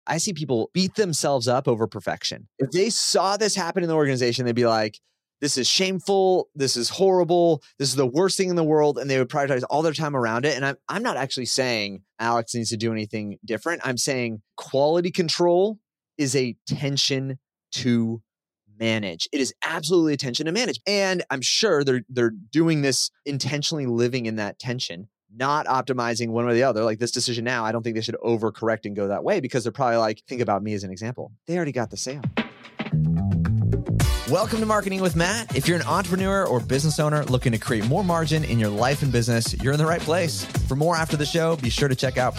I see people beat themselves up over perfection. If they saw this happen in the organization, they'd be like, this is shameful. This is horrible. This is the worst thing in the world. And they would prioritize all their time around it. And I'm not actually saying Alex needs to do anything different. I'm saying quality control is a tension to manage. It is absolutely a tension to manage. And I'm sure they're doing this intentionally, living in that tension, not optimizing one or the other. Like this decision now, I don't think they should overcorrect and go that way because they're probably like, think about me as an example. They already got the sale. Welcome to Marketing with Matt. If you're an entrepreneur or business owner looking to create more margin in your life and business, you're in the right place. For more after the show, be sure to check out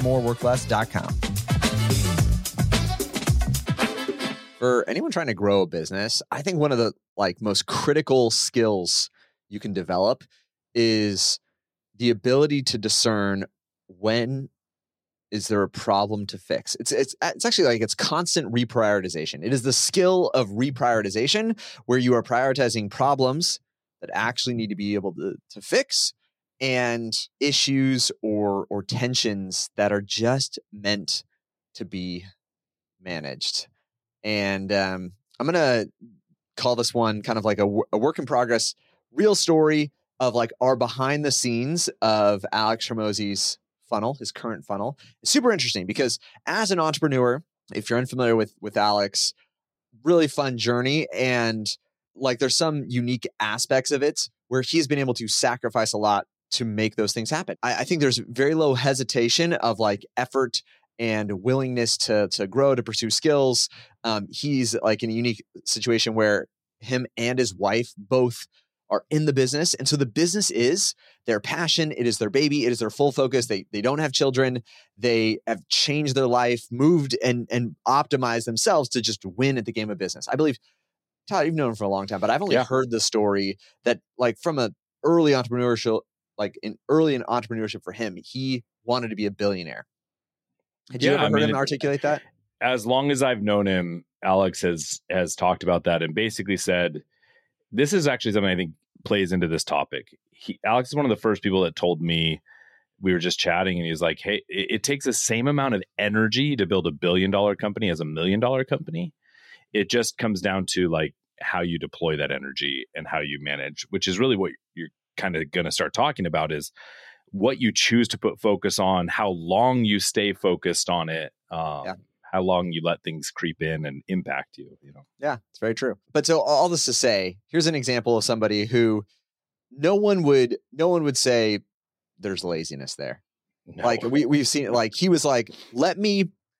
profitmoreworkless.com. For anyone trying to grow a business, I think one of the most critical skills you can develop is the ability to discern when is there a problem to fix. It's actually it's constant reprioritization. It is the skill of reprioritization where you are prioritizing problems that actually need to be able to fix and issues or tensions that are just meant to be managed. And I'm going to call this one kind of like a work in progress, real story of our behind the scenes of Alex Hormozi's funnel, his current funnel. It's super interesting because as an entrepreneur, if you're unfamiliar with Alex, really fun journey. And there's some unique aspects of it where he's been able to sacrifice a lot to make those things happen. I think there's very low hesitation of effort and willingness to grow, to pursue skills. He's in a unique situation where him and his wife both are in the business. And so the business is their passion. It is their baby. It is their full focus. They don't have children. They have changed their life, moved and optimized themselves to just win at the game of business. I believe, Todd, you've known him for a long time, but I've only heard the story that from an early entrepreneurship, in entrepreneurship for him, he wanted to be a billionaire. Had you ever heard him articulate that? As long as I've known him, Alex has talked about that and basically said, this is actually something I think plays into this topic. Alex is one of the first people that told me, we were just chatting and he was like, hey, it takes the same amount of energy to build $1 billion company as $1 million company. It just comes down to how you deploy that energy and how you manage, which is really what you're kind of going to start talking about is what you choose to put focus on, how long you stay focused on it. How long you let things creep in and impact you, Yeah, it's very true. But so all this to say, here's an example of somebody who no one would say there's laziness there. No. We've seen he was let me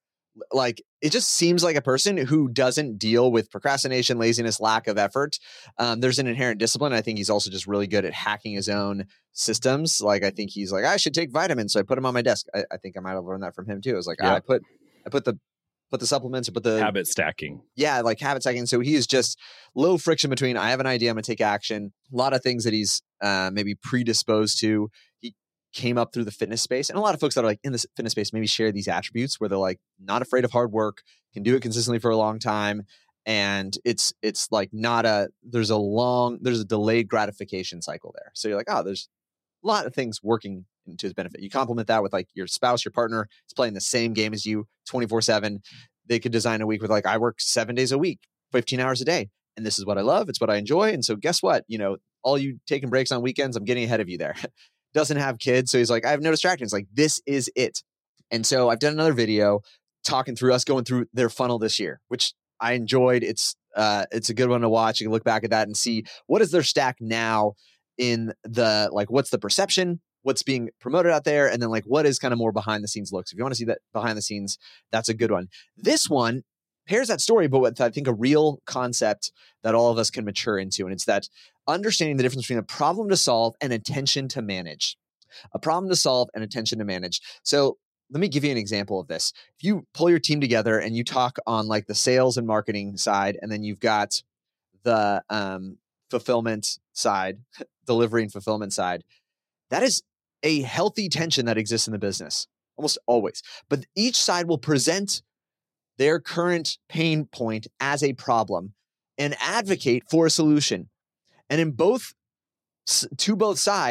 it just seems like a person who doesn't deal with procrastination, laziness, lack of effort. There's an inherent discipline. I think he's also just really good at hacking his own systems. I think he's I should take vitamins. So I put them on my desk. I think I might've learned that from him too. I was I put the supplements, but the habit stacking. Yeah, habit stacking. So he is just low friction between I have an idea, I'm going to take action. A lot of things that he's maybe predisposed to. He came up through the fitness space. And a lot of folks that are in the fitness space maybe share these attributes where they're not afraid of hard work, can do it consistently for a long time. And it's there's a delayed gratification cycle there. So you're there's a lot of things working to his benefit. You complement that with your spouse, your partner is playing the same game as you 24/7. They could design a week with I work 7 days a week, 15 hours a day. And this is what I love. It's what I enjoy. And so guess what? All you taking breaks on weekends, I'm getting ahead of you there. Doesn't have kids. So he's I have no distractions. This is it. And so I've done another video talking through us going through their funnel this year, which I enjoyed. It's a good one to watch. You can look back at that and see what is their stack now in the what's the perception, what's being promoted out there, and then what is kind of more behind the scenes looks. If you want to see that behind the scenes, that's a good one. This one pairs that story, but with I think a real concept that all of us can mature into, and it's that understanding the difference between a problem to solve and attention to manage. A problem to solve and attention to manage. So let me give you an example of this. If you pull your team together and you talk on the sales and marketing side, and then you've got the fulfillment side, delivery and fulfillment side, that is a healthy tension that exists in the business almost always. But each side will present their current pain point as a problem and advocate for a solution. And in both sides,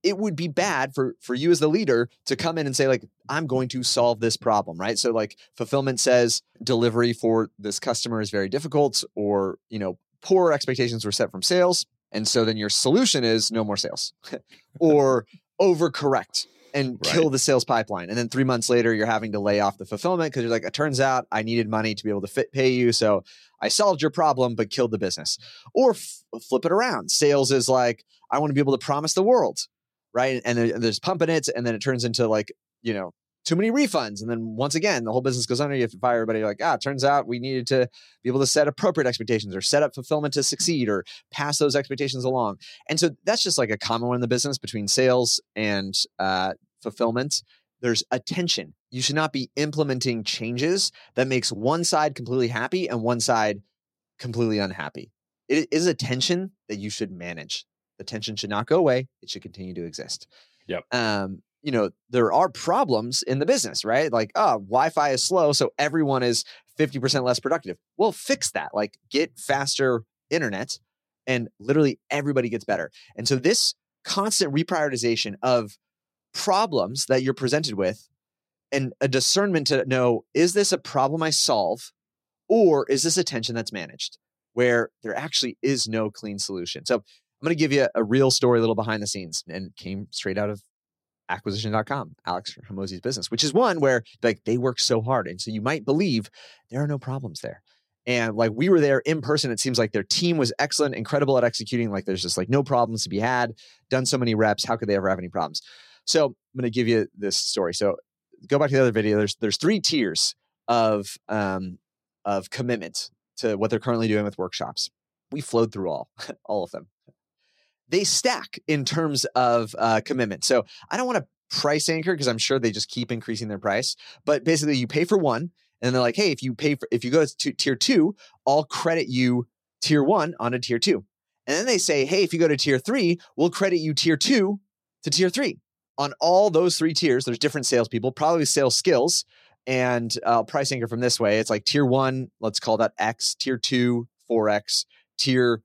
it would be bad for you as the leader to come in and say like, I'm going to solve this problem, right? So like fulfillment says delivery for this customer is very difficult, or, poor expectations were set from sales. And so then your solution is no more sales or overcorrect and kill the sales pipeline. And then 3 months later, you're having to lay off the fulfillment because you're like, it turns out I needed money to be able to pay you. So I solved your problem, but killed the business. Or flip it around. Sales is like, I want to be able to promise the world, right? And there's pumping it. And then it turns into like, too many refunds. And then once again, the whole business goes under. You have to fire everybody. You're like, it turns out we needed to be able to set appropriate expectations or set up fulfillment to succeed or pass those expectations along. And so that's just like a common one in the business between sales and fulfillment. There's a tension. You should not be implementing changes that makes one side completely happy and one side completely unhappy. It is a tension that you should manage. The tension should not go away. It should continue to exist. Yep. There are problems in the business, right? Like, Wi-Fi is slow, so everyone is 50% less productive. Well, fix that. Like, get faster internet, and literally everybody gets better. And so this constant reprioritization of problems that you're presented with and a discernment to know, is this a problem I solve, or is this a tension that's managed where there actually is no clean solution? So I'm going to give you a real story, a little behind the scenes, and came straight out of acquisition.com, Alex Hormozi's business, which is one where like they work so hard. And so you might believe there are no problems there. And like we were there in person, it seems like their team was excellent, incredible at executing. Like there's just like no problems to be had, done so many reps. How could they ever have any problems? So I'm going to give you this story. So go back to the other video. There's 3 tiers of commitment to what they're currently doing with workshops. We flowed through all of them. They stack in terms of commitment. So I don't want to price anchor because I'm sure they just keep increasing their price. But basically, you pay for one, and they're like, "Hey, if you go to tier 2, I'll credit you tier 1 onto tier 2." And then they say, "Hey, if you go to tier 3, we'll credit you tier 2 to tier 3." On all those 3 tiers, there's different salespeople, probably sales skills, and price anchor from this way. It's like tier 1, let's call that X. Tier 2, 4X. Tier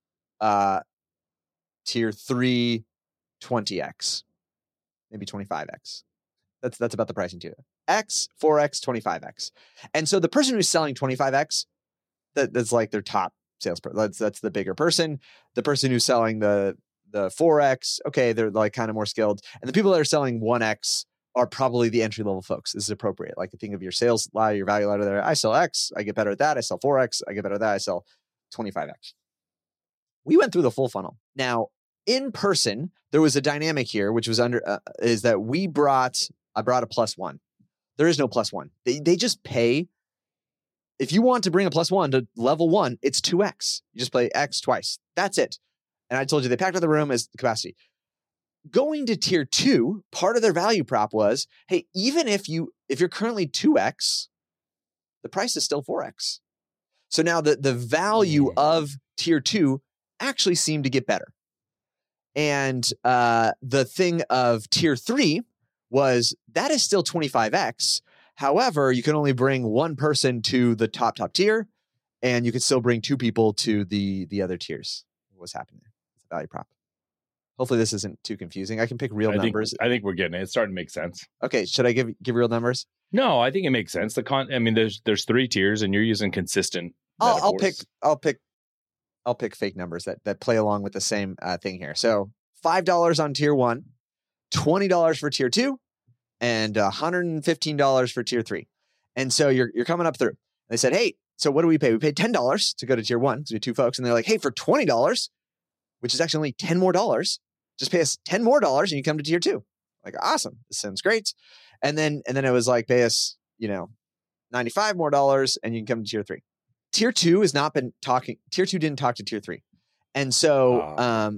3, 20x, maybe 25x. That's about the pricing tier. X, 4x, 25x. And so the person who's selling 25x, that's like their top salesperson. That's the bigger person. The person who's selling the 4x, okay, they're like kind of more skilled. And the people that are selling 1x are probably the entry level folks. This is appropriate. Like think of your sales ladder, your value ladder there. I sell X, I get better at that. I sell 4x, I get better at that. I sell 25x. We went through the full funnel. Now, in person, there was a dynamic here, which was is that I brought a +1. There is no +1. They just pay. If you want to bring a +1 to level 1, it's 2x. You just play X twice. That's it. And I told you they packed out the room as the capacity. Going to tier 2, part of their value prop was, hey, even if you're currently 2x, the price is still 4x. So now the value of tier 2 actually seemed to get better. And the thing of tier 3 was that is still 25x. However, you can only bring one person to the top tier, and you can still bring 2 people to the other tiers. What's happening there? It's a value prop. Hopefully this isn't too confusing. I can pick real numbers. I think we're getting it. It's starting to make sense. Okay, should I give real numbers? No, I think it makes sense. There's 3 tiers, and you're using consistent metaphors. I'll pick fake numbers that play along with the same thing here. So $5 on tier 1, $20 for tier 2, and $115 for tier 3. And so you're coming up through. They said, hey, so what do we pay? We paid $10 to go to tier 1 because we had 2 folks. And they're like, hey, for $20, which is actually only $10 more, just pay us $10 more and you come to tier 2. Like, awesome. This sounds great. And then it was like, pay us, $95 more and you can come to tier 3. Tier 2 has not been talking. Tier 2 didn't talk to tier 3. And so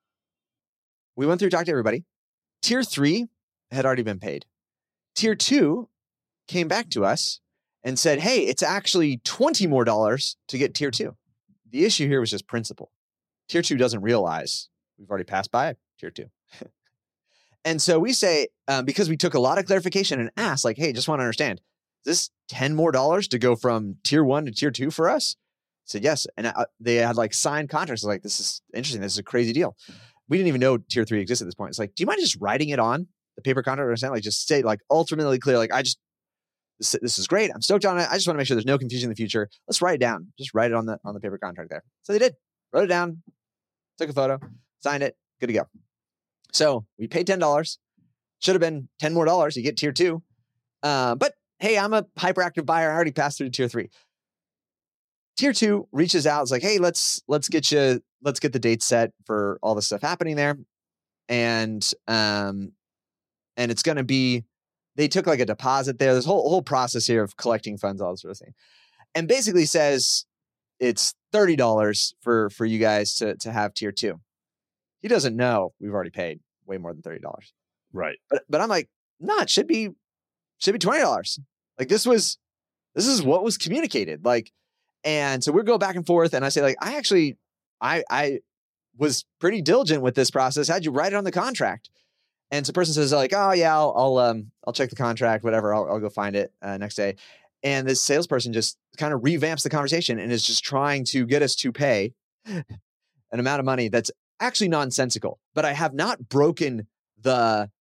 we went through, talked to everybody. Tier 3 had already been paid. Tier 2 came back to us and said, hey, it's actually $20 more to get tier 2. The issue here was just principle. Tier 2 doesn't realize we've already passed by tier 2. And so we say, because we took a lot of clarification and asked, like, hey, just want to understand, is this $10 more to go from tier 1 to tier 2 for us? I said, yes. And they had like signed contracts. Like, this is interesting. This is a crazy deal. we didn't even know tier 3 exists at this point. It's like, do you mind just writing it on the paper contract? Or like just say like ultimately clear, like this is great. I'm stoked on it. I just want to make sure there's no confusion in the future. Let's write it down. Just write it on the paper contract there. So they did. Wrote it down, took a photo, signed it, good to go. So we paid $10. Should have been $10 more. You get tier 2. But hey, I'm a hyperactive buyer. I already passed through to tier 3. Tier 2 reaches out. It's like, hey, let's get the date set for all the stuff happening there. And it's going to be, they took like a deposit there. There's a whole process here of collecting funds, all this sort of thing. And basically says it's $30 for you guys to have tier 2. He doesn't know we've already paid way more than $30. Right. But I'm like, no, it should be $20. Like this is what was communicated. Like, and so we go back and forth, and I say like, I was pretty diligent with this process. How'd you write it on the contract? And so the person says like, oh yeah, I'll check the contract, whatever. I'll go find it next day. And this salesperson just kind of revamps the conversation and is just trying to get us to pay an amount of money that's actually nonsensical. But I have not broken the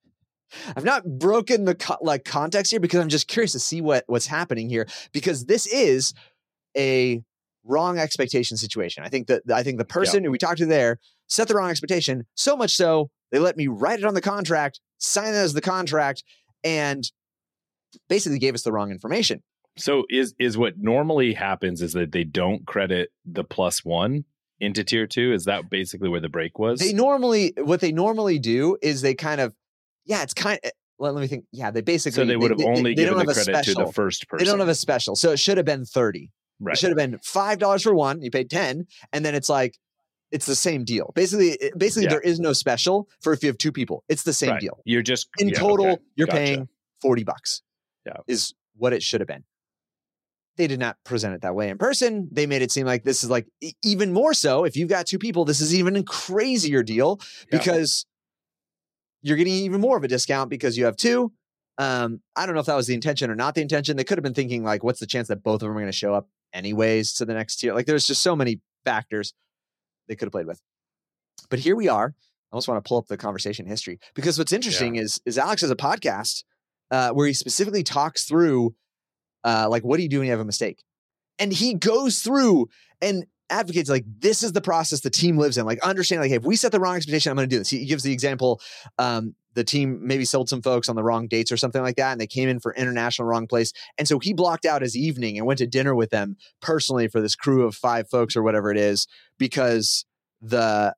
context here, because I'm just curious to see what's happening here, because this is a wrong expectation situation. I think the person who we talked to there set the wrong expectation, so much so they let me write it on the contract, sign it as the contract, and basically gave us the wrong information. So is what normally happens is that they don't credit the +1 into tier 2? Is that basically where the break was? What they normally do is they kind of, it's kind of, let me think. Yeah, they basically, so they would have only given the credit to the first person. They don't have a special. So it should have been 30. Right. It should have been $5 for one. You paid 10, and then it's like, it's the same deal. Basically, there is no special for if you have 2 people. It's the same deal. You're just in total, okay. You're paying $40. Yeah, is what it should have been. They did not present it that way in person. They made it seem like this is like even more so. If you've got 2 people, this is even a crazier deal because you're getting even more of a discount because you have 2. I don't know if that was the intention or not the intention. They could have been thinking like, what's the chance that both of them are going to show up anyways to the next tier? Like there's just so many factors they could have played with. But here we are. I almost want to pull up the conversation history, because what's interesting is Alex has a podcast where he specifically talks through like, what do you do when you have a mistake? And he goes through and advocates like, this is the process the team lives in. Like, understand, like, hey, if we set the wrong expectation, I'm going to do this. He gives the example, the team maybe sold some folks on the wrong dates or something like that, and they came in for international wrong place. And so he blocked out his evening and went to dinner with them personally for this crew of 5 folks or whatever it is, because the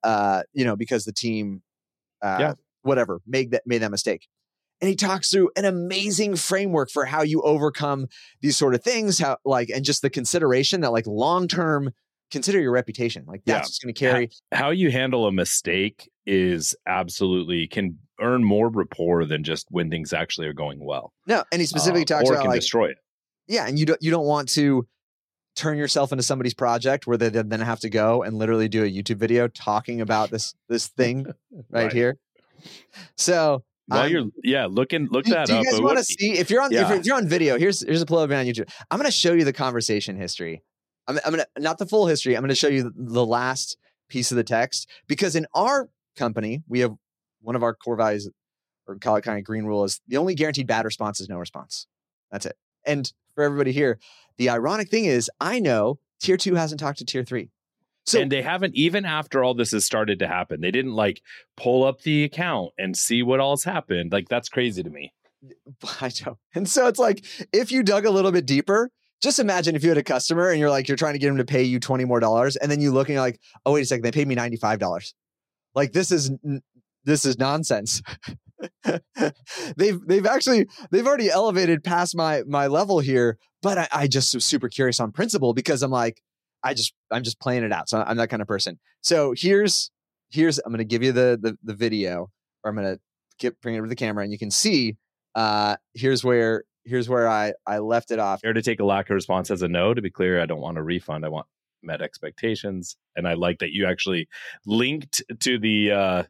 team, whatever, made that mistake. And he talks through an amazing framework for how you overcome these sort of things, and just the consideration that like long-term, consider your reputation. Like that's what's going to carry. How you handle a mistake is absolutely can earn more rapport than just when things actually are going well. No. And he specifically talks about can destroy it. Yeah. And you don't want to turn yourself into somebody's project where they then have to go and literally do a YouTube video talking about this thing right here. So while look that up. Do you guys want to see if you're on video? Here's a pull up on YouTube. I'm going to show you the conversation history. I'm going to, not the full history. I'm going to show you the last piece of the text, because in our company, we have one of our core values, or call it kind of green rule, is the only guaranteed bad response is no response. That's it. And for everybody here, the ironic thing is, I know tier 2 hasn't talked to tier 3. So, and they haven't, even after all this has started to happen, they didn't like pull up the account and see what all's happened. Like, that's crazy to me. I know. And so it's like, if you dug a little bit deeper, just imagine if you had a customer and you're trying to get them to pay you $20 more, and then you look and you're like, oh, wait a second, they paid me $95. Like, this is nonsense. They've already elevated past my level here, but I just was super curious on principle, because I'm like, I'm just playing it out. So I'm that kind of person. So here's I'm going to give you the video, or I'm going to bring it over the camera, and you can see, here's where I left it off. Fair to take a lack of response as a no. To be clear, I don't want a refund. I want met expectations. And I like that you actually linked to the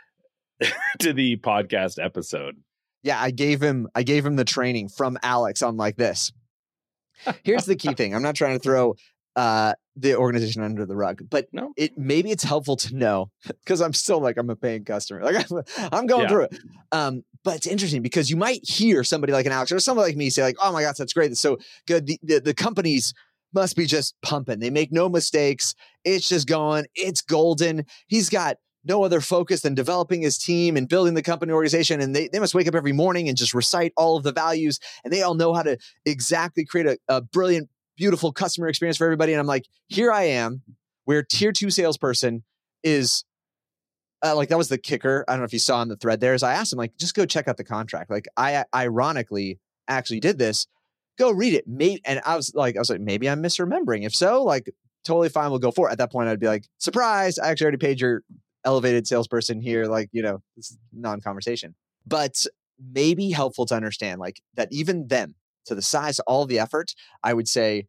to the podcast episode. Yeah, I gave him the training from Alex on like this. Here's the key thing. I'm not trying to throw the organization under the rug. But No. maybe it's helpful to know, because I'm still like, I'm a paying customer. Like I'm going through it. But it's interesting because you might hear somebody like an Alex or somebody like me say like, oh my gosh, that's great. That's so good. The companies must be just pumping. They make no mistakes. It's just going, it's golden. He's got no other focus than developing his team and building the company organization. And they must wake up every morning and just recite all of the values. And they all know how to exactly create a brilliant, beautiful customer experience for everybody. And I'm like, here I am, where tier 2 salesperson is like, that was the kicker. I don't know if you saw in the thread there, is I asked him like, just go check out the contract. Like I ironically actually did this. Go read it. And I was like, maybe I'm misremembering. If so, like totally fine. We'll go for it. At that point, I'd be like, surprise, I actually already paid your elevated salesperson here. Like, this is non-conversation, but maybe helpful to understand like that even them, to the size of all the effort, I would say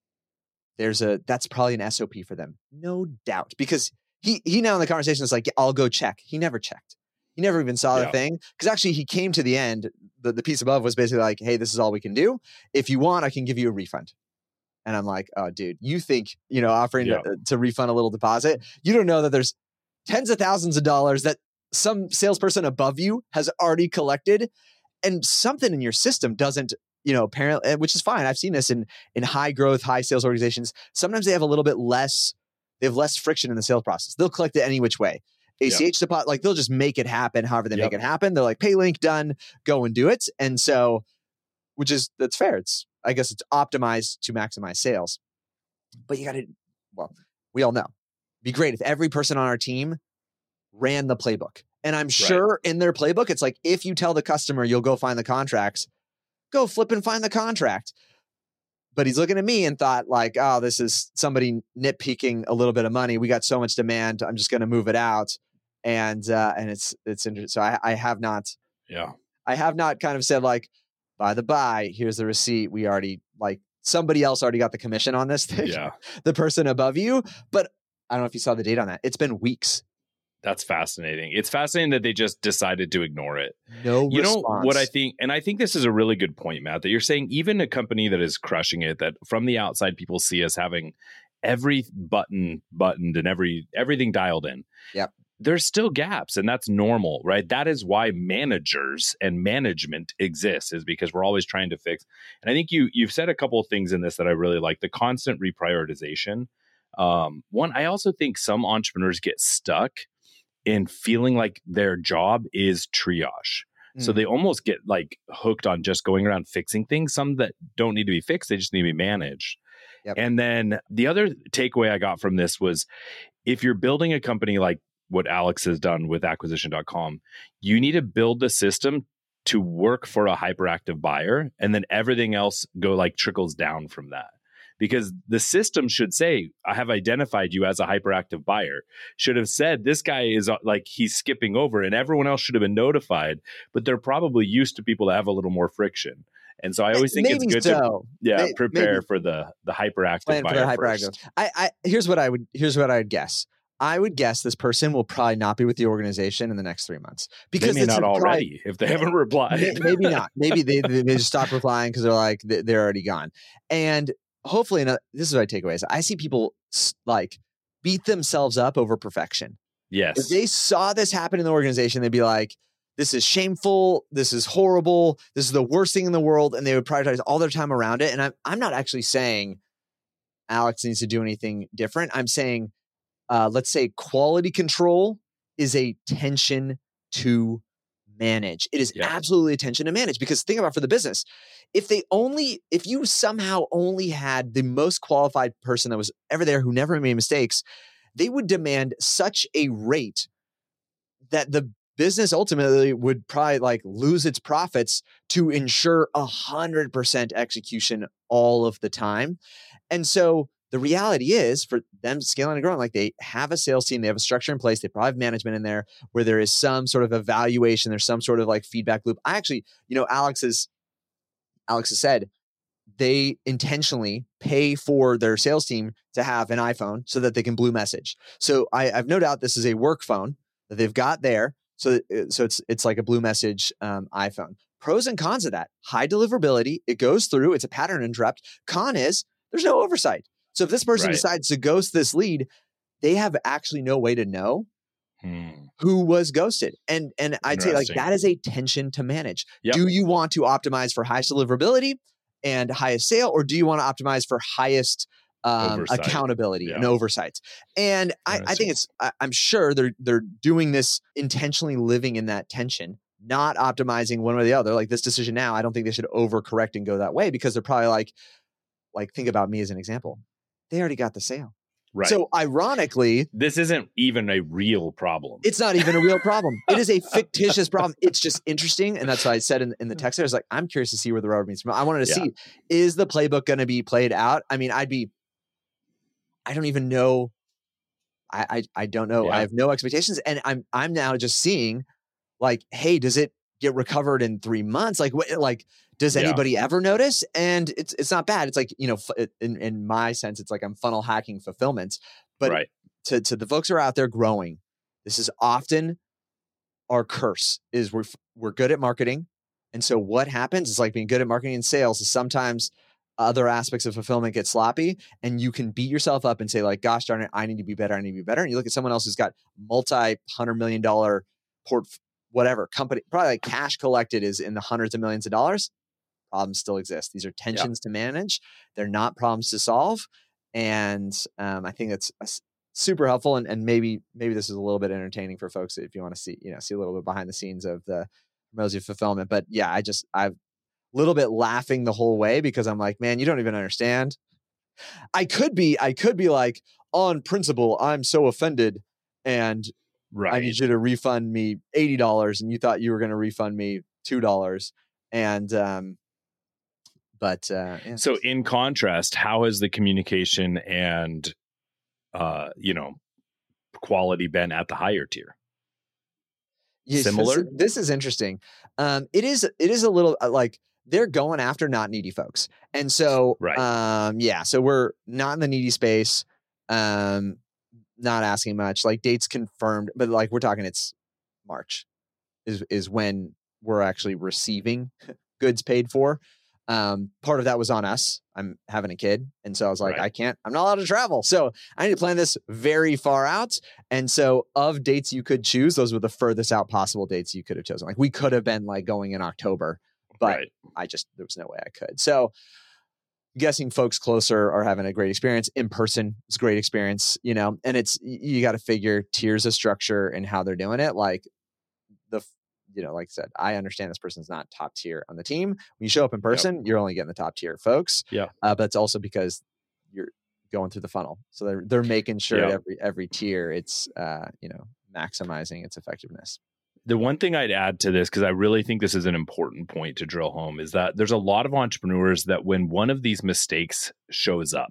that's probably an SOP for them. No doubt. Because he now in the conversation is like, yeah, I'll go check. He never checked. He never even saw the thing. Because actually he came to the end. The piece above was basically like, hey, this is all we can do. If you want, I can give you a refund. And I'm like, oh, dude, you think, offering to refund a little deposit. You don't know that there's tens of thousands of dollars that some salesperson above you has already collected. And something in your system doesn't, apparently, which is fine. I've seen this in high growth, high sales organizations. Sometimes they have a little bit less, they have less friction in the sales process. They'll collect it any which way. ACH deposit, like they'll just make it happen however they make it happen. They're like, pay link, done, go and do it. And so, that's fair. I guess it's optimized to maximize sales. But you got to, we all know, it'd be great if every person on our team ran the playbook. And I'm sure in their playbook, it's like, if you tell the customer you'll go find the contracts, go flip and find the contract. But he's looking at me and thought like, oh, this is somebody nitpicking a little bit of money. We got so much demand. I'm just going to move it out. And it's interesting. So I have not kind of said like, by the by, here's the receipt. We already somebody else already got the commission on this thing. Yeah. The person above you. But I don't know if you saw the date on that. It's been weeks. That's fascinating. It's fascinating that they just decided to ignore it. No you response. Know what I think, and I think this is a really good point, Matt, that you're saying even a company that is crushing it, that from the outside people see us having every buttoned and everything dialed in. Yep. There's still gaps, and that's normal, right? That is why managers and management exists, is because we're always trying to fix. And I think you've said a couple of things in this that I really like. The constant reprioritization. One, I also think some entrepreneurs get stuck in feeling like their job is triage. So they almost get like hooked on just going around fixing things. Some that don't need to be fixed, they just need to be managed. Yep. And then the other takeaway I got from this was, if you're building a company like what Alex has done with acquisition.com, you need to build the system to work for a hyperactive buyer, and then everything else trickles down from that. Because the system should say, I have identified you as a hyperactive buyer. Should have said, this guy is he's skipping over, and everyone else should have been notified. But they're probably used to people that have a little more friction. And so I always think it's good to prepare for the hyperactive buyer first. Here's what I would guess. I would guess this person will probably not be with the organization in the next 3 months, because they may not already if they haven't replied. Maybe not. Maybe they just stop replying because they're like, they're already gone. And hopefully, this is what I take away, is I see people beat themselves up over perfection. Yes. If they saw this happen in the organization, they'd be like, this is shameful. This is horrible. This is the worst thing in the world. And they would prioritize all their time around it. And I'm not actually saying Alex needs to do anything different. I'm saying, let's say quality control is a tension to manage. It is absolutely a tension to manage, because think about for the business, if you somehow only had the most qualified person that was ever there who never made mistakes, they would demand such a rate that the business ultimately would probably lose its profits to ensure 100% execution all of the time. And so the reality is, for them scaling and growing, they have a sales team, they have a structure in place, they probably have management in there where there is some sort of evaluation, there's some sort of feedback loop. I actually, Alex has said they intentionally pay for their sales team to have an iPhone so that they can blue message. So I've no doubt this is a work phone that they've got there. So it's like a blue message iPhone. Pros and cons of that: high deliverability. It goes through. It's a pattern interrupt. Con is there's no oversight. So if this person Right. decides to ghost this lead, they have actually no way to know who was ghosted. And I'd say like that is a tension to manage. Yep. Do you want to optimize for highest deliverability and highest sale, or do you want to optimize for highest accountability and oversight? And I think I'm sure they're doing this intentionally, living in that tension, not optimizing one way or the other. Like this decision now, I don't think they should overcorrect and go that way, because they're probably like think about me as an example. They already got the sale. Right. So ironically, this isn't even a real problem. It's not even a real problem. It is a fictitious problem. It's just interesting. And that's why I said in the text there, I was like, I'm curious to see where the rubber meets. I wanted to see, is the playbook going to be played out? I mean, I don't even know. I don't know. I have no expectations. And I'm now just seeing like, hey, does it get recovered in 3 months? Like, does anybody ever notice? And it's not bad. It's like, in my sense, it's like I'm funnel hacking fulfillment. But to the folks who are out there growing, this is often our curse, is we're good at marketing. And so what happens is, like, being good at marketing and sales is sometimes other aspects of fulfillment get sloppy, and you can beat yourself up and say like, gosh darn it, I need to be better. And you look at someone else who's got multi-$100 million whatever company, probably like cash collected is in the hundreds of millions of dollars. Problems still exist. These are tensions to manage. They're not problems to solve. And I think that's super helpful. And maybe this is a little bit entertaining for folks if you want to see a little bit behind the scenes of the Hormozi fulfillment. But yeah, I've a little bit laughing the whole way, because I'm like, man, you don't even understand. I could be like, on principle, I'm so offended, and I need you to refund me $80, and you thought you were going to refund me $2. And so in contrast, how has the communication and quality been at the higher tier? Similar? This is interesting. It is a little like they're going after not needy folks. And so, so we're not in the needy space, not asking much, like dates confirmed, but like we're talking, it's March is when we're actually receiving goods paid for. Part of that was on us. I'm having a kid. And so I was like, I'm not allowed to travel. So I need to plan this very far out. And so of dates you could choose, those were the furthest out possible dates you could have chosen. Like we could have been like going in October, but there was no way I could. So guessing folks closer are having a great experience. In person, it's a great experience, and you got to figure tiers of structure and how they're doing it. Like like I said, I understand this person's not top tier on the team. When you show up in person, you're only getting the top tier folks. Yeah. But it's also because you're going through the funnel. So they're making sure every tier it's maximizing its effectiveness. The one thing I'd add to this, because I really think this is an important point to drill home, is that there's a lot of entrepreneurs that when one of these mistakes shows up,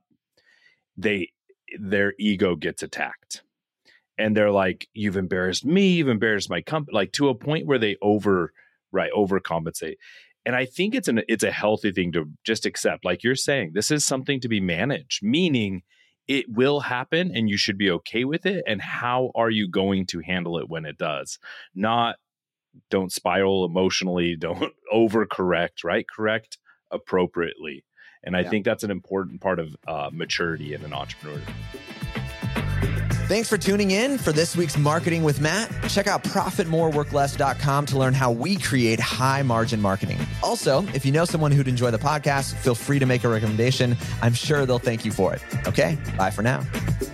their ego gets attacked. And they're like, you've embarrassed me, you've embarrassed my company, like to a point where they overcompensate. And I think it's a healthy thing to just accept. Like you're saying, this is something to be managed, meaning it will happen and you should be okay with it. And how are you going to handle it when it does? Not don't spiral emotionally, don't overcorrect, right? Correct appropriately. And I think that's an important part of maturity in an entrepreneur. Thanks for tuning in for this week's Marketing with Matt. Check out ProfitMoreWorkLess.com to learn how we create high margin marketing. Also, if you know someone who'd enjoy the podcast, feel free to make a recommendation. I'm sure they'll thank you for it. Okay, bye for now.